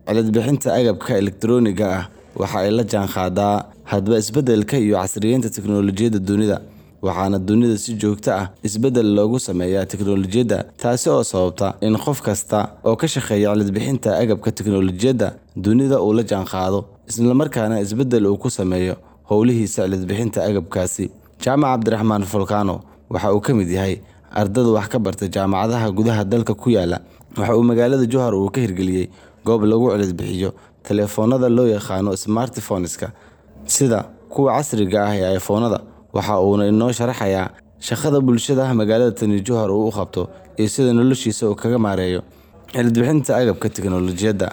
cilad bixinta agabka elektarooniga ah waxa ay la jaanqaadaa hadba isbeddelka iyo casriyeynta tiknoolajiyadda dunida, waxaana dunida si joogto ah isbeddel loogu sameeyaa tiknoolajiyadda, taasi oo sababta in qof kasta oo ka shaqeeya cilad bixinta agabka tiknoolajiyadda dunida uu la jaanqaado, isla markaana isbeddel uu ku sameeyo howlihiisa cilad bixinta agabkaasi. Jaamac Cabdiraxmaan Volcano waxa uu ka mid yahay ardayda wax ka barta jaamacadaha gudaha dalka ku yaala. Waxa uu magaalada Jowhar uu ka hirgeliyay goob lagu cilad bixiyo taleefoonada loo yaqaan smartphones-ka sida kuwa casriga ah ee iPhone-ada. Waxa uuna inoo sharaxayaa shaqada bulshada magaalada Tani Jowhar uu u qabto iyo sida noloshiisa uu kaga maareeyo cilad bixinta agabka tiknoolajiyadda.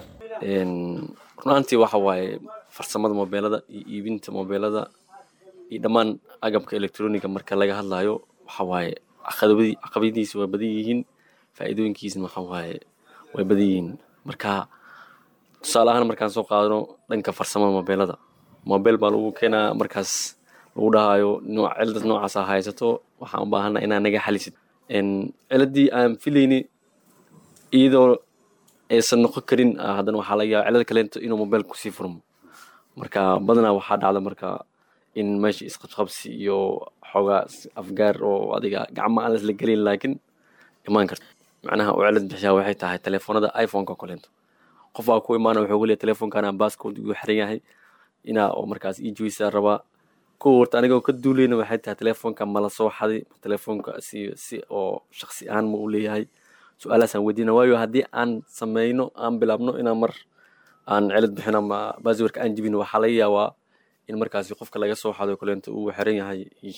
runtii waxa waaye farsamada mobilada iyo iibinta mobilada iyo dhammaan agabka elektarooniga marka laga hadlayo waxa waaye caqabadihiisa waa badan yihiin, faa'iidooyinkiisana waxa waaye way badan yihiin. Marka tusaale ahaan markaan soo qaadano dhanka farsamada mobilada, mobil baa lagu keenaa markaas lagu dhahayo cilad noocaas ah haysato, waxaan u baahanahay inaad naga xalisid. ciladii aan filayni iyadoo aysan noqon karin haddana waxaa laga yaabaa cilad kaleento inuu mobil kusii furmo. Marka badanaa waxaa dhacda marka in meesha isqabqabsi iyo xoogaa afgaar oo adiga gacmo aan isla gelin laakiin imaan karto. macnaha u cilad bixiyaa waxay tahay taleefoonada iPhone-ka kaleento. qof baa ku imaana wuxuu ku leeyahay taleefoonkan passcode ugu xiran yahay inaa oo markaas iijiisa rabaa. kuwa horta anigoo ka duuleyna waxay tahay taleefoonka mala soo xaday, taleefoonka si oo shakhsi ahaan ma u leeyahay. su-aalahaasaan weydiina waayo haddii aan sameyno aan bilaabno inaan mar aan cilad bixin ama passwordka aan jibin waxaa laga yaabaa in markaasi qofka laga soo xado kaleento uu xiran yahay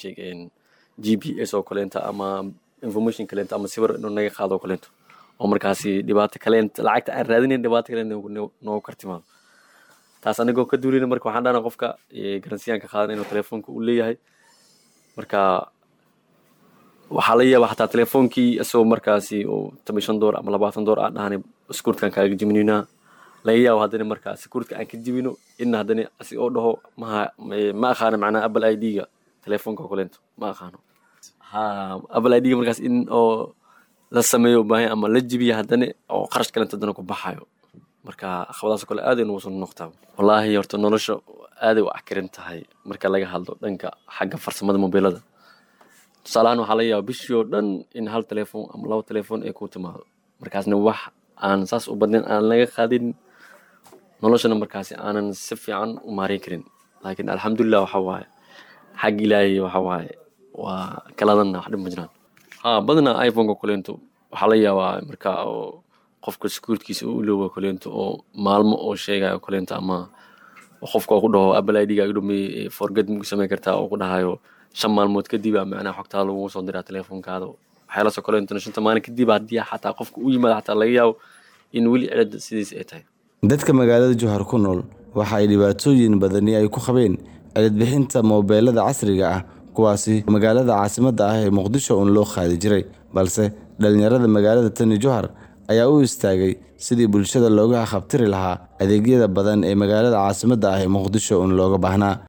GPS oo kaleento ama information kaleento ama sawir inuu naga qaado kaleento oo markaasi dhibaato kaleento lacagta aan raadinayn dhibaato kaleento noo kartimaado. taas anigoo ka duuleyna marka waxaan dhahnaa qofka garansiyaanka qaadan inuu taleefoonka uu leeyahay. marka waxaa laga yaabaa xataa taleefoonkii isagoo markaasi oo $15 ama $20 aan dhahnay sikuurtkan kaaga jibinina laga yaabo haddana markaa sikuurtka aan ka jibino in haddana asi oo dhaho ma aqaano macnaha Apple ID-ga taleefoonka kaleento ma aqaano. Apple ID-ga markaas in oo la sameeyo baahan ama la jibiyo haddana oo qarash kaleento haddana ku baxayo. marka caqabadaas kale aad inuu soo noqtaa. wallaahi horta nolosha aad ay u cakiran tahay marka laga hadlo dhanka xagga farsamada mobilada. tusaale ahaan waxaa laga yaabaa bishii oo dhan in hal taleefoon ama 2 taleefoon ay ku timaado, markaasna wax aan saas u badnayn aan laga qaadin, noloshana markaasi aanan si fiican u maareyn karin. laakiin alxamdulilah waxa waaye xag ilaahay waxa waaye waa kaladanna wax dhib ma jiraan. badanaa iPhone-ka kaleento waxaa laga yaabaa marka oo qofka sikuurtkiisa uu iloobo kaleento oo maalmo oo sheegayo kaleento ama qofka ku dhaho Apple ID-ga dhumay forget ma sameyn kartaa oo ku dhahayo 5 maalmood kadib macnaha xogtaada lagu soo diraa taleefoonkaada. waxay la soo kaleento 5 maalin kadib haddii xataa qofka u yimaado xataa laga yaabo in weli cilad sidiis ay tahay. Dadka magaalada Jowhar ku nool waxa ay dhibaatooyin badani ay ku qabeen cilad bixinta mobilada casriga ah, kuwaasi magaalada caasimadda ah ee Muqdisho oo loo qaadi jiray, balse dhalinyarada magaalada Tani Jowhar ayaa u istaagay sidii bulshada looga qabtiri lahaa adeegyada badan ee magaalada caasimadda ah ee Muqdisho oo looga baahnaa.